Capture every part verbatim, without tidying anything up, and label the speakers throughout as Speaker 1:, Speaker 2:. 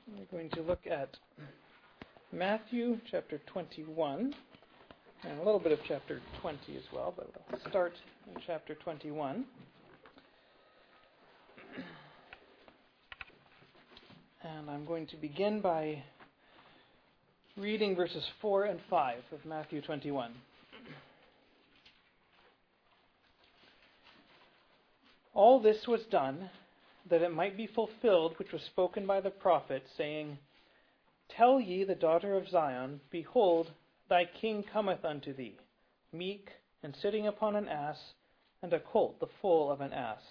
Speaker 1: We're going to look at Matthew chapter twenty-one, and a little bit of chapter twenty as well, but we'll start in chapter twenty-one. And I'm going to begin by reading verses four and five of Matthew twenty-one. All this was done that it might be fulfilled which was spoken by the prophet, saying, Tell ye the daughter of Zion, Behold, thy king cometh unto thee, meek, and sitting upon an ass, and a colt the foal of an ass.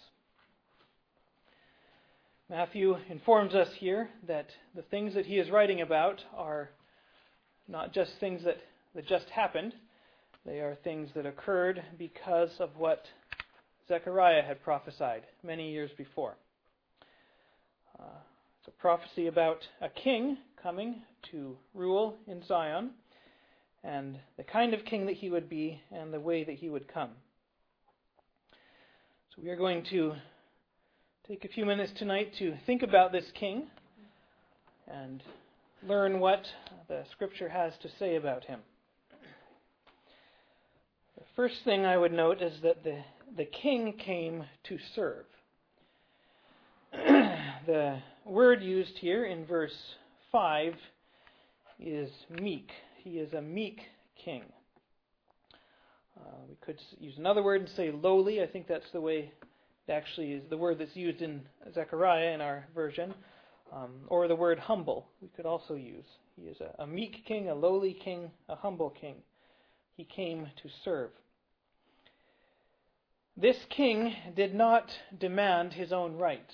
Speaker 1: Matthew informs us here that the things that he is writing about are not just things that, that just happened. They are things that occurred because of what Zechariah had prophesied many years before. Uh, it's a prophecy about a king coming to rule in Zion, and the kind of king that he would be, and the way that he would come. So we are going to take a few minutes tonight to think about this king and learn what the Scripture has to say about him. The first thing I would note is that the, the king came to serve. The word used here in verse five is meek. He is a meek king. Uh, we could use another word and say lowly. I think that's the way it actually is the word that's used in Zechariah in our version. Um, or the word humble we could also use. He is a, a meek king, a lowly king, a humble king. He came to serve. This king did not demand his own rights.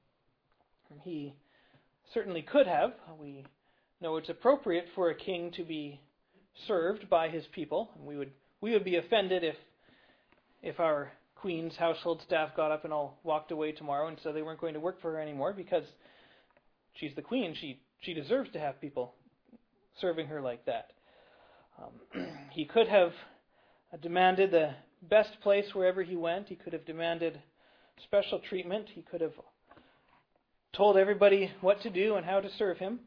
Speaker 1: He certainly could have. We know it's appropriate for a king to be served by his people. And we would we would be offended if if our queen's household staff got up and all walked away tomorrow and so they weren't going to work for her anymore, because she's the queen. She she deserves to have people serving her like that. Um, he could have demanded the best place wherever he went. He could have demanded special treatment. He could have told everybody what to do and how to serve him.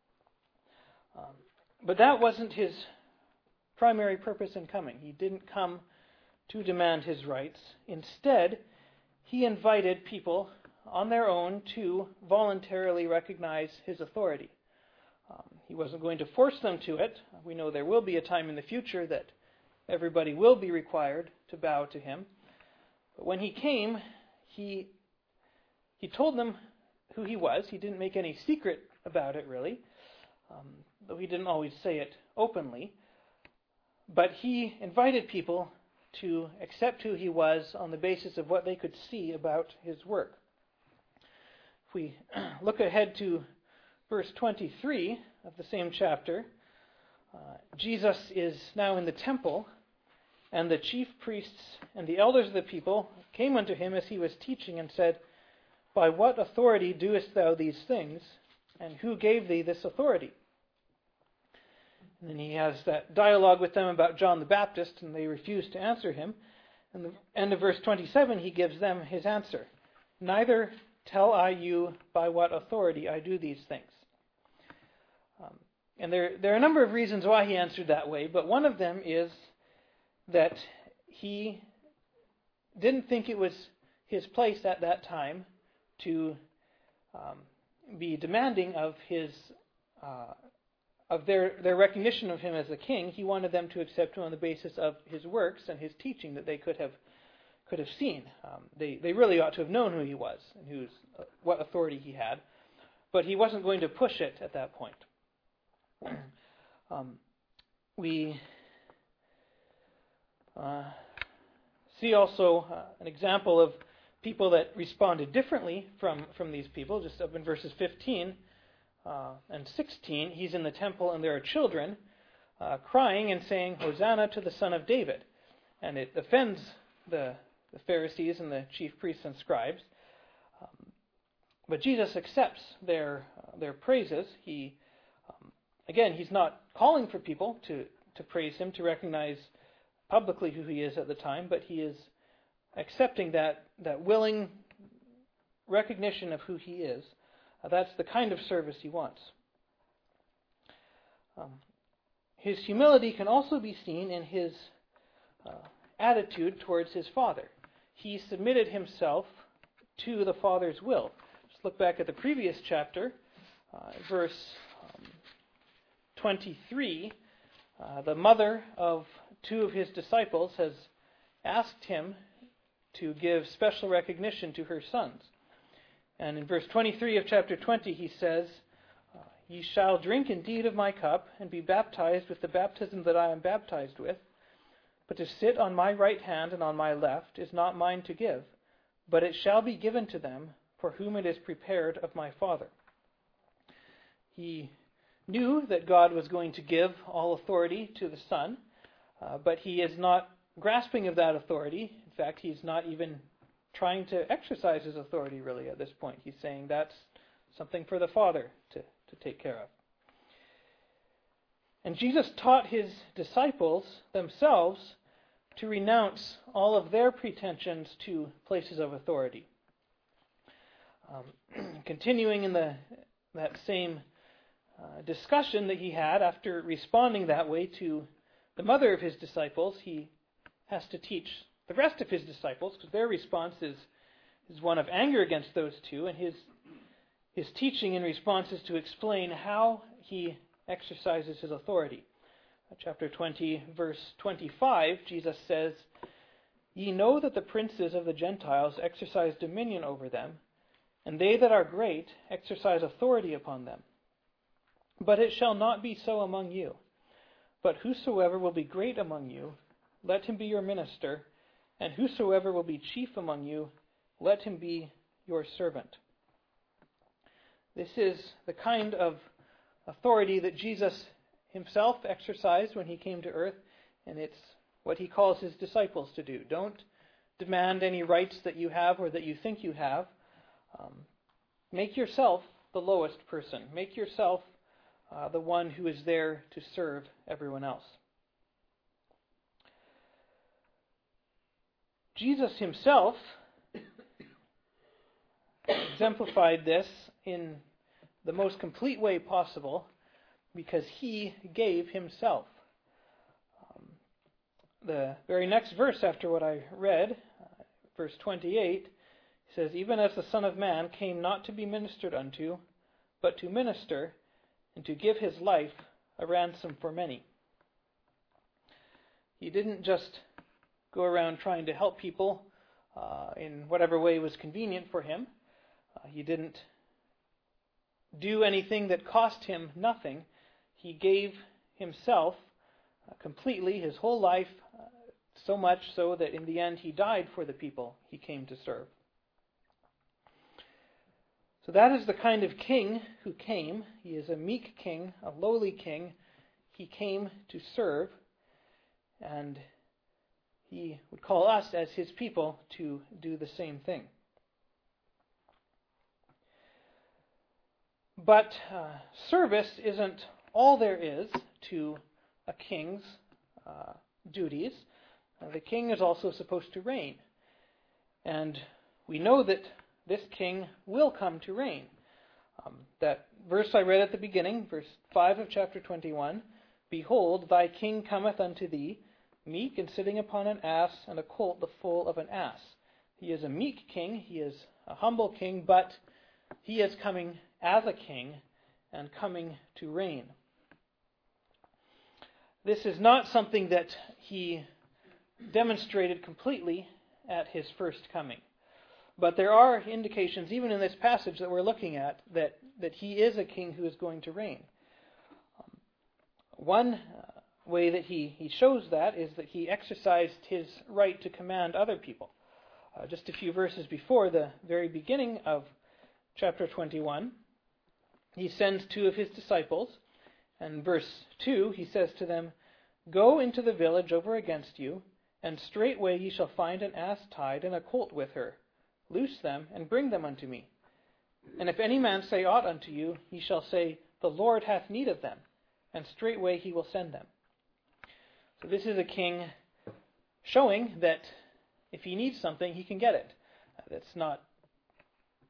Speaker 1: Um, but that wasn't his primary purpose in coming. He didn't come to demand his rights. Instead, he invited people on their own to voluntarily recognize his authority. Um, he wasn't going to force them to it. We know there will be a time in the future that everybody will be required to bow to him. But when he came, he he told them who he was. He didn't make any secret about it, really, um, though he didn't always say it openly. But he invited people to accept who he was on the basis of what they could see about his work. If we look ahead to verse twenty-three of the same chapter, uh, Jesus is now in the temple, and the chief priests and the elders of the people came unto him as he was teaching and said, By what authority doest thou these things, and who gave thee this authority? And then he has that dialogue with them about John the Baptist, and they refuse to answer him. And the end of verse twenty-seven, he gives them his answer. Neither tell I you by what authority I do these things. Um, and there, there are a number of reasons why he answered that way, but one of them is that he didn't think it was his place at that time to um, be demanding of his uh, of their, their recognition of him as a king. He wanted them to accept him on the basis of his works and his teaching that they could have could have seen. Um, they they really ought to have known who he was and who's uh, what authority he had, but he wasn't going to push it at that point. um, we uh, see also uh, an example of people that responded differently from, from these people. Just up in verses fifteen uh, and sixteen, he's in the temple and there are children uh, crying and saying, Hosanna to the Son of David. And it offends the, the Pharisees and the chief priests and scribes. Um, but Jesus accepts their uh, their praises. He um, again, he's not calling for people to, to praise him, to recognize publicly who he is at the time, but he is accepting that, that willing recognition of who he is Uh, that's the kind of service he wants. Um, his humility can also be seen in his uh, attitude towards his Father. He submitted himself to the Father's will. Just look back at the previous chapter, uh, verse um, twenty-three. Uh, the mother of two of his disciples has asked him to give special recognition to her sons. And in verse twenty-three of chapter twenty, he says, "Ye shall drink indeed of my cup, and be baptized with the baptism that I am baptized with. But to sit on my right hand and on my left is not mine to give, but it shall be given to them for whom it is prepared of my Father." He knew that God was going to give all authority to the Son, uh, but he is not grasping of that authority. In fact, he's not even trying to exercise his authority really at this point. He's saying that's something for the Father to, to take care of. And Jesus taught his disciples themselves to renounce all of their pretensions to places of authority. Um, continuing in the that same uh, discussion that he had after responding that way to the mother of his disciples, he has to teach the rest of his disciples, because their response is, is one of anger against those two, and his his teaching in response is to explain how he exercises his authority. Chapter twenty, verse twenty-five, Jesus says, "Ye know that the princes of the Gentiles exercise dominion over them, and they that are great exercise authority upon them. But it shall not be so among you. But whosoever will be great among you, let him be your minister, and whosoever will be chief among you, let him be your servant." This is the kind of authority that Jesus himself exercised when he came to earth, and it's what he calls his disciples to do. Don't demand any rights that you have or that you think you have. Um, make yourself the lowest person. Make yourself uh, the one who is there to serve everyone else. Jesus himself exemplified this in the most complete way possible because he gave himself. Um, the very next verse after what I read, uh, verse twenty-eight, says, "Even as the Son of Man came not to be ministered unto, but to minister, and to give his life a ransom for many." He didn't just go around trying to help people uh, in whatever way was convenient for him. Uh, he didn't do anything that cost him nothing. He gave himself uh, completely, his whole life, uh, so much so that in the end he died for the people he came to serve. So that is the kind of king who came. He is a meek king, a lowly king. He came to serve, and he would call us as his people to do the same thing. But uh, service isn't all there is to a king's uh, duties. Uh, the king is also supposed to reign. And we know that this king will come to reign. Um, that verse I read at the beginning, verse five of chapter twenty-one, "Behold, thy king cometh unto thee, meek and sitting upon an ass, and a colt the foal of an ass." He is a meek king, he is a humble king, but he is coming as a king and coming to reign. This is not something that he demonstrated completely at his first coming. But there are indications, even in this passage that we're looking at, that, that he is a king who is going to reign. Um, one uh, way that he, he shows that is that he exercised his right to command other people. Uh, just a few verses before the very beginning of chapter twenty-one, he sends two of his disciples, and verse two, he says to them, "Go into the village over against you, and straightway ye shall find an ass tied and a colt with her. Loose them, and bring them unto me. And if any man say aught unto you, ye shall say, The Lord hath need of them, and straightway he will send them." So this is a king showing that if he needs something, he can get it. That's not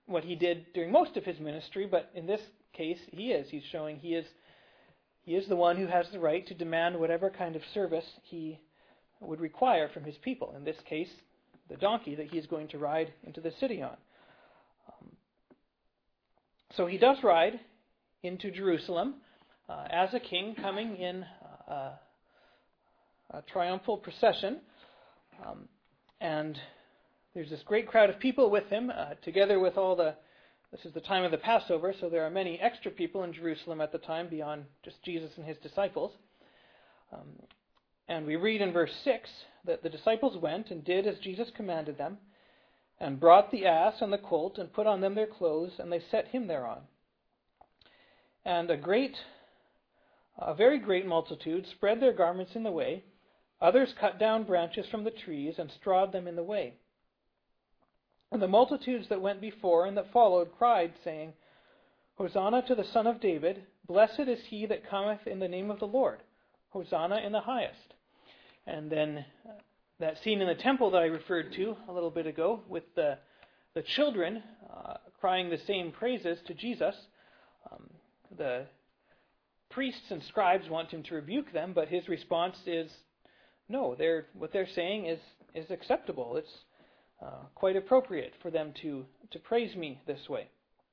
Speaker 1: what he did during most of his ministry, but in this case, he is. He's showing he is he is the one who has the right to demand whatever kind of service he would require from his people. In this case, the donkey that he's going to ride into the city on. Um, so he does ride into Jerusalem uh, as a king, coming in uh, a triumphal procession. Um, and there's this great crowd of people with him, uh, together with all the, this is the time of the Passover, so there are many extra people in Jerusalem at the time beyond just Jesus and his disciples. Um, and we read in verse six that the disciples went and did as Jesus commanded them, and brought the ass and the colt, and put on them their clothes, and they set him thereon. And a great, a very great multitude spread their garments in the way. Others cut down branches from the trees and strawed them in the way. And the multitudes that went before and that followed cried, saying, Hosanna to the Son of David, blessed is he that cometh in the name of the Lord, Hosanna in the highest. And then uh, that scene in the temple that I referred to a little bit ago, with the, the children uh, crying the same praises to Jesus. Um, the priests and scribes want him to rebuke them, but his response is, no, they're, what they're saying is, is acceptable. It's uh, quite appropriate for them to, to praise me this way.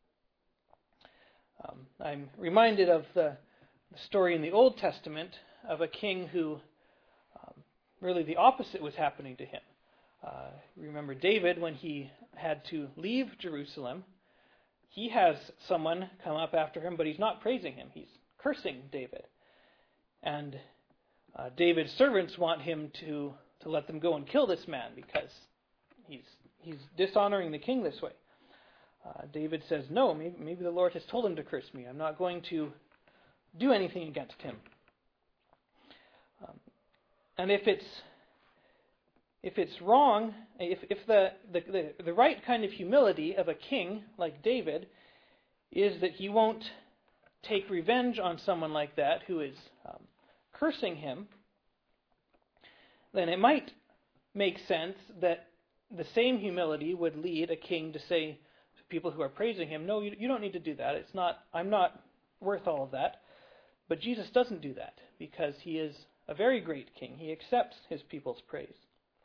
Speaker 1: Um, I'm reminded of the, the story in the Old Testament of a king who um, really the opposite was happening to him. Uh, remember David, when he had to leave Jerusalem, he has someone come up after him, but he's not praising him. He's cursing David. And uh, David's servants want him to, to let them go and kill this man because he's he's dishonoring the king this way. Uh, David says, no, maybe, maybe the Lord has told him to curse me. I'm not going to do anything against him. Um, and if it's if it's wrong, if if the, the, the, the right kind of humility of a king like David is that he won't take revenge on someone like that who is um, cursing him, then it might make sense that the same humility would lead a king to say to people who are praising him, no, you, you don't need to do that. It's not. I'm not worth all of that. But Jesus doesn't do that because he is a very great king. He accepts his people's praise.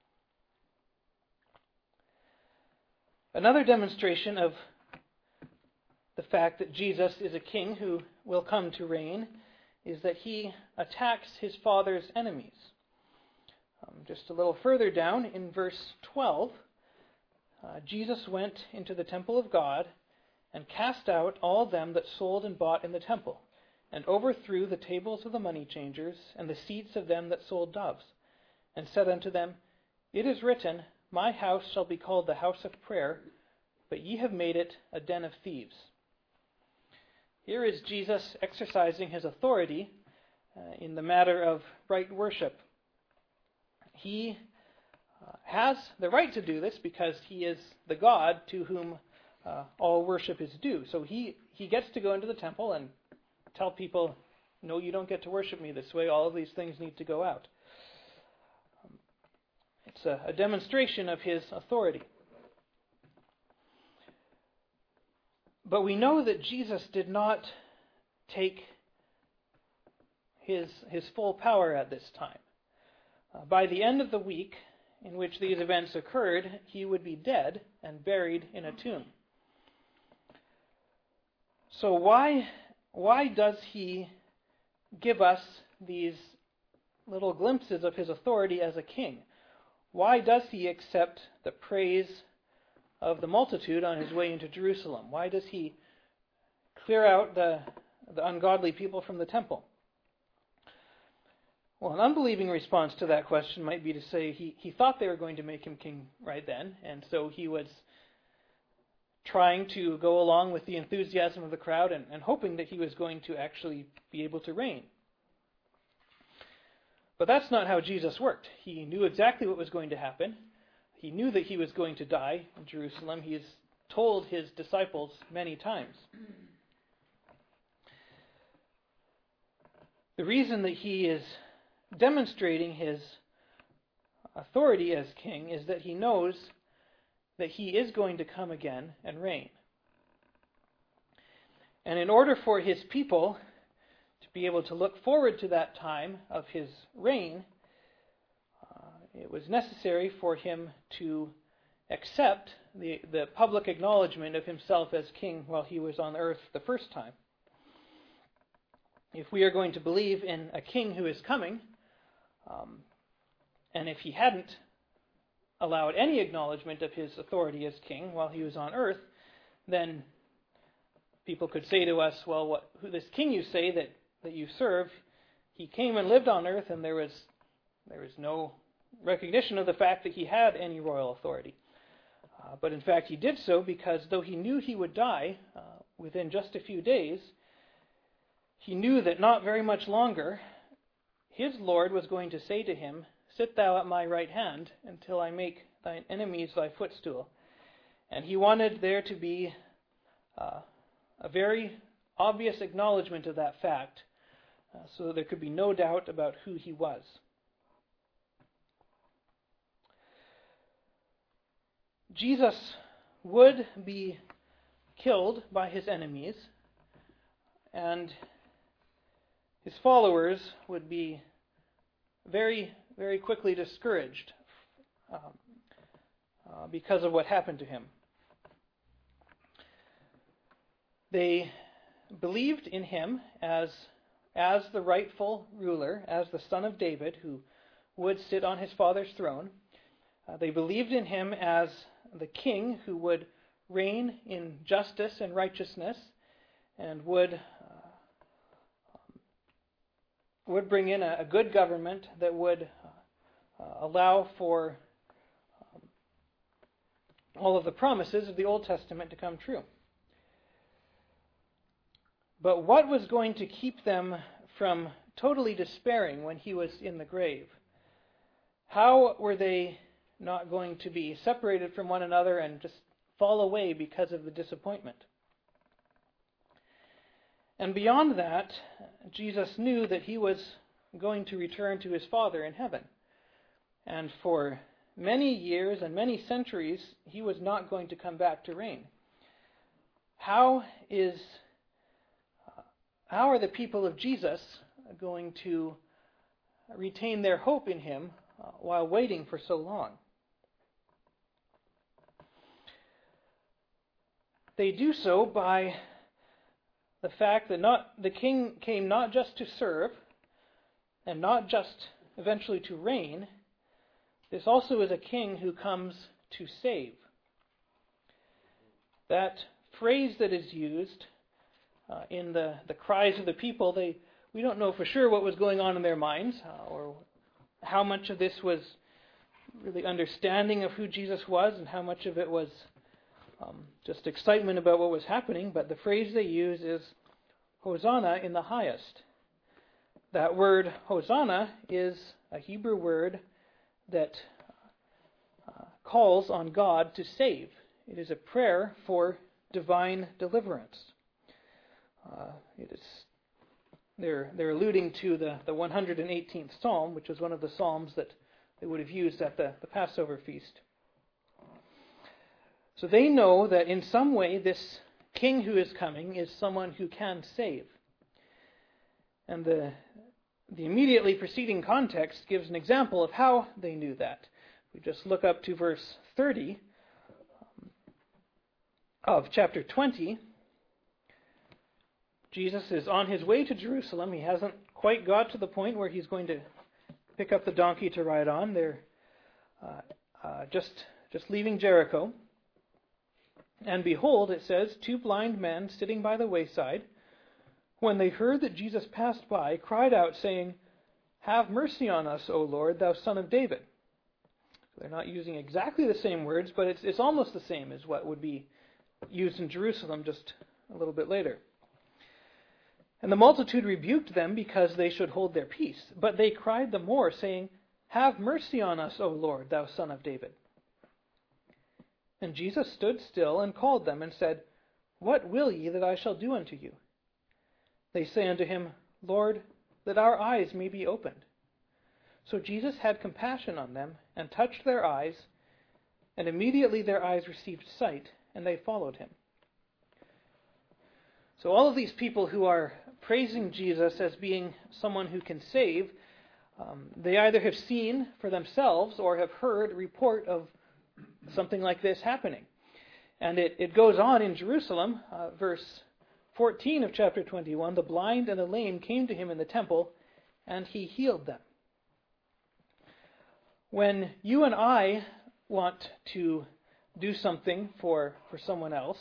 Speaker 1: Another demonstration of the fact that Jesus is a king who will come to reign is that he attacks his father's enemies. Um, just a little further down in verse twelve, uh, Jesus went into the temple of God and cast out all them that sold and bought in the temple, and overthrew the tables of the money changers and the seats of them that sold doves, and said unto them, It is written, My house shall be called the house of prayer, but ye have made it a den of thieves. Here is Jesus exercising his authority uh, in the matter of right worship. He uh, has the right to do this because he is the God to whom uh, all worship is due. So he, he gets to go into the temple and tell people, no, you don't get to worship me this way. All of these things need to go out. Um, it's a, a demonstration of his authority. But we know that Jesus did not take his, his full power at this time. Uh, by the end of the week in which these events occurred, he would be dead and buried in a tomb. So why, why does he give us these little glimpses of his authority as a king? Why does he accept the praise of the multitude on his way into Jerusalem? Why does he clear out the, the ungodly people from the temple? Well, an unbelieving response to that question might be to say he, he thought they were going to make him king right then, and so he was trying to go along with the enthusiasm of the crowd and, and hoping that he was going to actually be able to reign. But that's not how Jesus worked. He knew exactly what was going to happen. He knew that he was going to die in Jerusalem. He has told his disciples many times. The reason that he is demonstrating his authority as king is that he knows that he is going to come again and reign. And in order for his people to be able to look forward to that time of his reign, uh, it was necessary for him to accept the, the public acknowledgement of himself as king while he was on earth the first time. If we are going to believe in a king who is coming, um, and if he hadn't allowed any acknowledgement of his authority as king while he was on earth, then people could say to us, well, what, who this king you say that, that you serve, he came and lived on earth, and there was there was no recognition of the fact that he had any royal authority. Uh, but in fact, he did so because though he knew he would die uh, within just a few days, he knew that not very much longer his Lord was going to say to him, "Sit thou at my right hand until I make thine enemies thy footstool." And he wanted there to be uh, a very obvious acknowledgement of that fact, uh, so that there could be no doubt about who he was. Jesus would be killed by his enemies, and his followers would be very, very quickly discouraged um, uh, because of what happened to him. They believed in him as, as the rightful ruler, as the son of David who would sit on his father's throne. Uh, they believed in him as the king who would reign in justice and righteousness and would uh, would bring in a, a good government that would uh, uh, allow for um, all of the promises of the Old Testament to come true. But what was going to keep them from totally despairing when he was in the grave? How were they not going to be separated from one another and just fall away because of the disappointment? And beyond that, Jesus knew that he was going to return to his Father in heaven. And for many years and many centuries, he was not going to come back to reign. How is uh, how are the people of Jesus going to retain their hope in him uh, while waiting for so long? They do so by the fact that not the king came not just to serve and not just eventually to reign. This also is a king who comes to save. That phrase that is used uh, in the, the cries of the people, they we don't know for sure what was going on in their minds uh, or how much of this was really understanding of who Jesus was and how much of it was Um, just excitement about what was happening, but the phrase they use is Hosanna in the highest. That word Hosanna is a Hebrew word that uh, calls on God to save. It is a prayer for divine deliverance. Uh, it is they're they're alluding to the, the one hundred eighteenth Psalm, which was one of the psalms that they would have used at the, the Passover feast. So they know that in some way this king who is coming is someone who can save. And the, the immediately preceding context gives an example of how they knew that. We just look up to verse thirty um, of chapter twenty. Jesus is on his way to Jerusalem. He hasn't quite got to the point where he's going to pick up the donkey to ride on. They're uh, uh, just, just leaving Jericho. And behold, it says, two blind men sitting by the wayside, when they heard that Jesus passed by, cried out, saying, "Have mercy on us, O Lord, thou Son of David." They're not using exactly the same words, but it's, it's almost the same as what would be used in Jerusalem just a little bit later. And the multitude rebuked them because they should hold their peace. But they cried the more, saying, "Have mercy on us, O Lord, thou Son of David." And Jesus stood still and called them and said, "What will ye that I shall do unto you?" They say unto him, "Lord, that our eyes may be opened." So Jesus had compassion on them and touched their eyes, and immediately their eyes received sight, and they followed him. So all of these people who are praising Jesus as being someone who can save, um, they either have seen for themselves or have heard a report of something like this happening. And it, it goes on in Jerusalem, uh, verse fourteen of chapter twenty-one, the blind and the lame came to him in the temple, and he healed them. When you and I want to do something for, for someone else,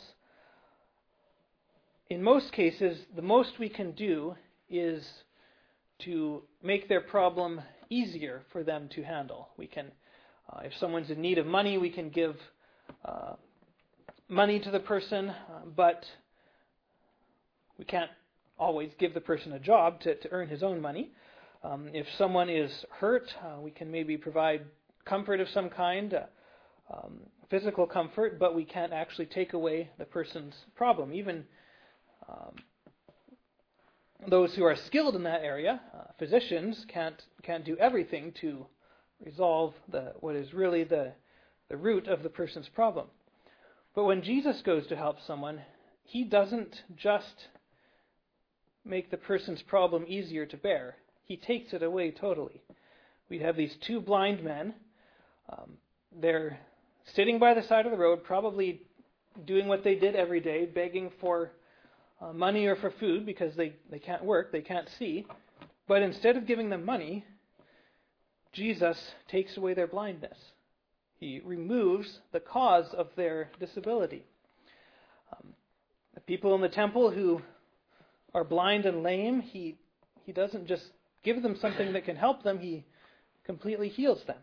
Speaker 1: in most cases, the most we can do is to make their problem easier for them to handle. We can, uh, if someone's in need of money, we can give uh, money to the person, uh, but we can't always give the person a job to, to earn his own money. Um, if someone is hurt, uh, we can maybe provide comfort of some kind, uh, um, physical comfort, but we can't actually take away the person's problem. Even um, those who are skilled in that area, uh, physicians, can't can't do everything to resolve the what is really the the root of the person's problem. But when Jesus goes to help someone, he doesn't just make the person's problem easier to bear. He takes it away totally. We have these two blind men. Um, they're sitting by the side of the road, probably doing what they did every day, begging for uh, money or for food because they, they can't work, they can't see. But instead of giving them money, Jesus takes away their blindness. He removes the cause of their disability. Um, the people in the temple who are blind and lame, he he doesn't just give them something that can help them, he completely heals them.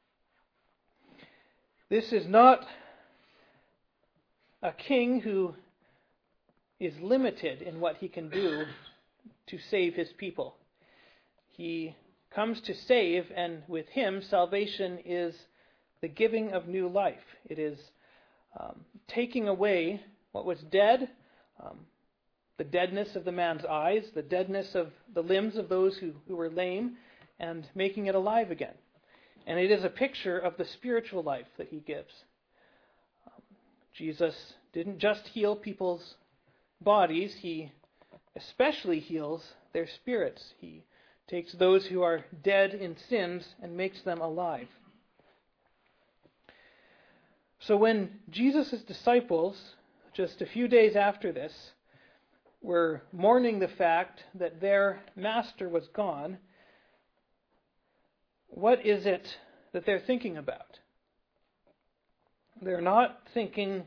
Speaker 1: This is not a king who is limited in what he can do to save his people. He comes to save, and with him, salvation is the giving of new life. It is um, taking away what was dead, um, the deadness of the man's eyes, the deadness of the limbs of those who, who were lame, and making it alive again. And it is a picture of the spiritual life that he gives. Um, Jesus didn't just heal people's bodies, he especially heals their spirits. He takes those who are dead in sins and makes them alive. So when Jesus' disciples, just a few days after this, were mourning the fact that their master was gone, what is it that they're thinking about? They're not thinking,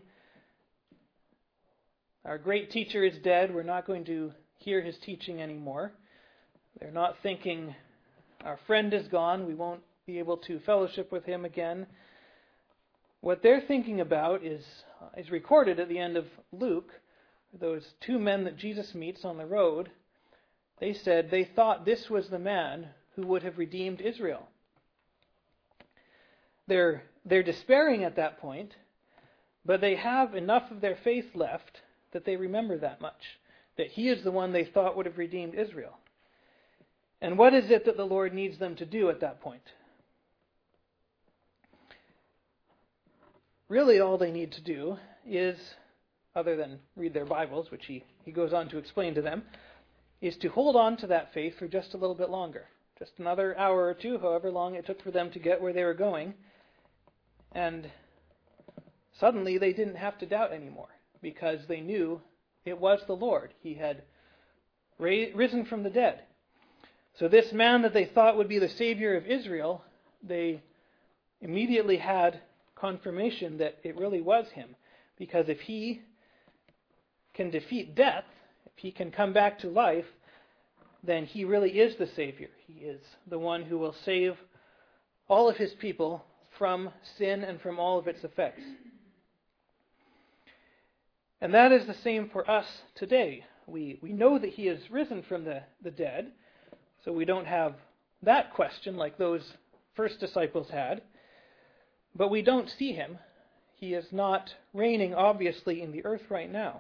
Speaker 1: our great teacher is dead, we're not going to hear his teaching anymore. They're not thinking, our friend is gone, we won't be able to fellowship with him again. What they're thinking about is, uh, is recorded at the end of Luke. Those two men that Jesus meets on the road, they said they thought this was the man who would have redeemed Israel. They're, they're despairing at that point, but they have enough of their faith left that they remember that much, that he is the one they thought would have redeemed Israel. And what is it that the Lord needs them to do at that point? Really all they need to do is, other than read their Bibles, which he, he goes on to explain to them, is to hold on to that faith for just a little bit longer. Just another hour or two, however long it took for them to get where they were going. And suddenly they didn't have to doubt anymore, because they knew it was the Lord. He had ra- risen from the dead. So this man that they thought would be the Savior of Israel, they immediately had confirmation that it really was him. Because if he can defeat death, if he can come back to life, then he really is the Savior. He is the one who will save all of his people from sin and from all of its effects. And that is the same for us today. We we know that he has risen from the, the dead, so we don't have that question like those first disciples had. But we don't see him. He is not reigning, obviously, in the earth right now.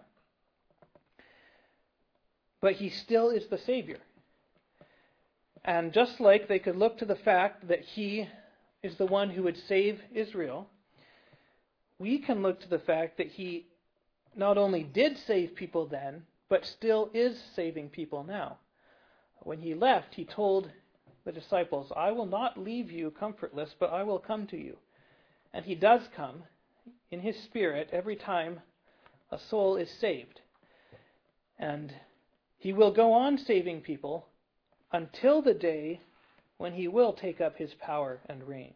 Speaker 1: But he still is the Savior. And just like they could look to the fact that he is the one who would save Israel, we can look to the fact that he not only did save people then, but still is saving people now. When he left, he told the disciples, "I will not leave you comfortless, but I will come to you." And he does come in his Spirit every time a soul is saved. And he will go on saving people until the day when he will take up his power and reign.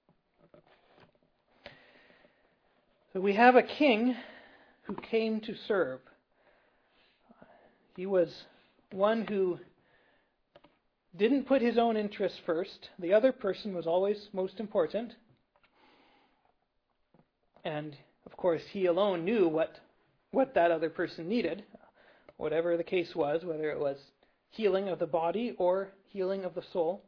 Speaker 1: So we have a king who came to serve. He was one who didn't put his own interests first. The other person was always most important. And, of course, he alone knew what, what that other person needed, whatever the case was, whether it was healing of the body or healing of the soul.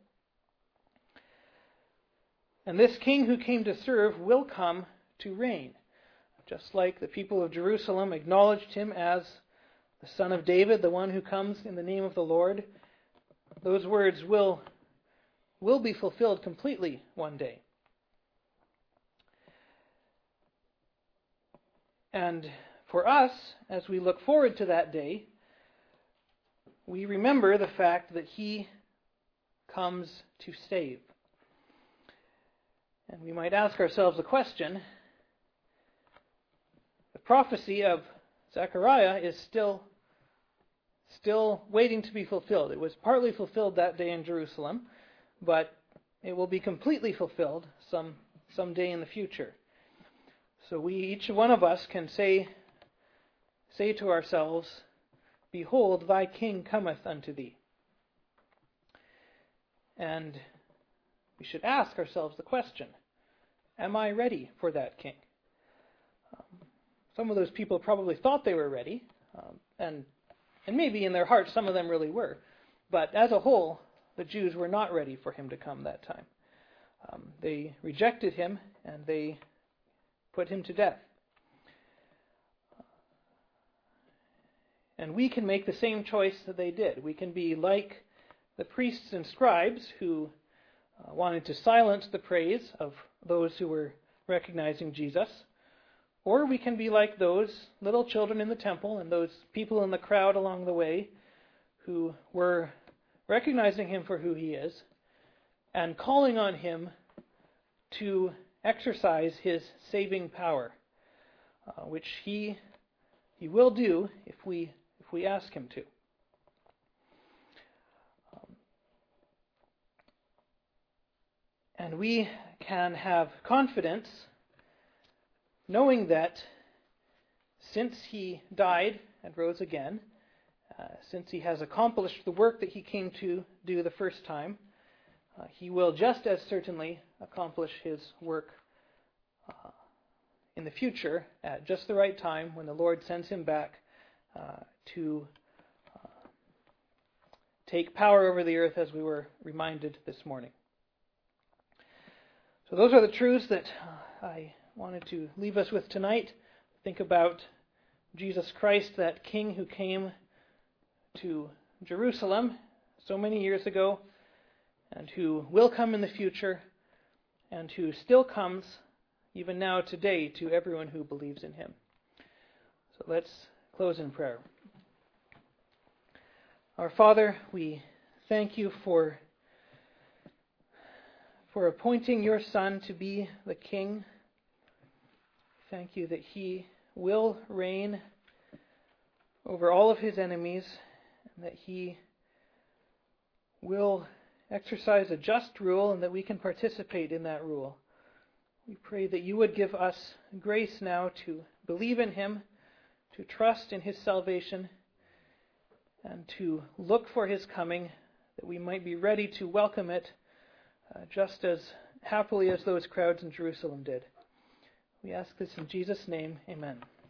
Speaker 1: And this king who came to serve will come to reign. Just like the people of Jerusalem acknowledged him as the Son of David, the one who comes in the name of the Lord, those words will, will be fulfilled completely one day. And for us, as we look forward to that day, we remember the fact that he comes to save. And we might ask ourselves a question. The prophecy of Zechariah is still, still waiting to be fulfilled. It was partly fulfilled that day in Jerusalem, but it will be completely fulfilled some, some day in the future. So we, each one of us, can say, say to ourselves, "Behold, thy king cometh unto thee." And we should ask ourselves the question, am I ready for that king? Um, some of those people probably thought they were ready, um, and, and maybe in their hearts some of them really were. But as a whole, the Jews were not ready for him to come that time. Um, they rejected him, and they put him to death. And we can make the same choice that they did. We can be like the priests and scribes who uh, wanted to silence the praise of those who were recognizing Jesus. Or we can be like those little children in the temple and those people in the crowd along the way who were recognizing him for who he is and calling on him to exercise his saving power, uh, which he he will do if we if we ask him to. Um, and we can have confidence knowing that since he died and rose again, uh, since he has accomplished the work that he came to do the first time, uh, he will just as certainly accomplish his work uh, in the future at just the right time when the Lord sends him back uh, to uh, take power over the earth, as we were reminded this morning. So those are the truths that uh, I wanted to leave us with tonight. Think about Jesus Christ, that King who came to Jerusalem so many years ago and who will come in the future and who still comes even now today to everyone who believes in him. So let's close in prayer. Our Father, we thank you for, for appointing your Son to be the King. Thank you that he will reign over all of his enemies and that he will exercise a just rule and that we can participate in that rule. We pray that you would give us grace now to believe in him, to trust in his salvation, and to look for his coming, that we might be ready to welcome it uh, just as happily as those crowds in Jerusalem did. We ask this in Jesus' name. Amen.